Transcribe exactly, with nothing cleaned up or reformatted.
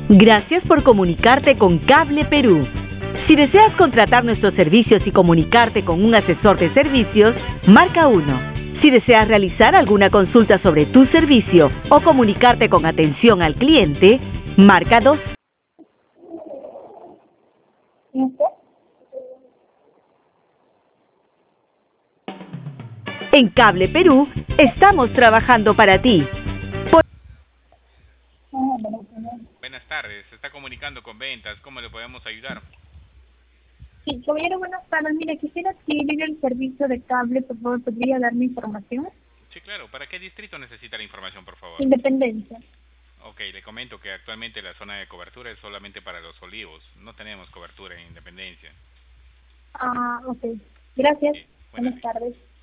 Gracias por comunicarte con Cable Perú. Si deseas contratar nuestros servicios y comunicarte con un asesor de servicios, marca uno. Si deseas realizar alguna consulta sobre tu servicio o comunicarte con atención al cliente, marca dos. En Cable Perú, estamos trabajando para ti. Por... Buenas tardes, se está comunicando con ventas, ¿cómo le podemos ayudar? Sí, caballero, buenas tardes. Mire, quisiera adquirir el servicio de cable, por favor, ¿podría darme información? Sí, claro, ¿para qué distrito necesita la información, por favor? Independencia. Ok, le comento que actualmente la zona de cobertura es solamente para Los Olivos, no tenemos cobertura en Independencia. Ah, ok. Gracias. Sí, buenas Buenas días. tardes.